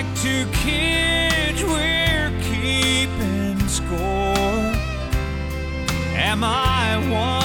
like two kids, we're keeping score. Am I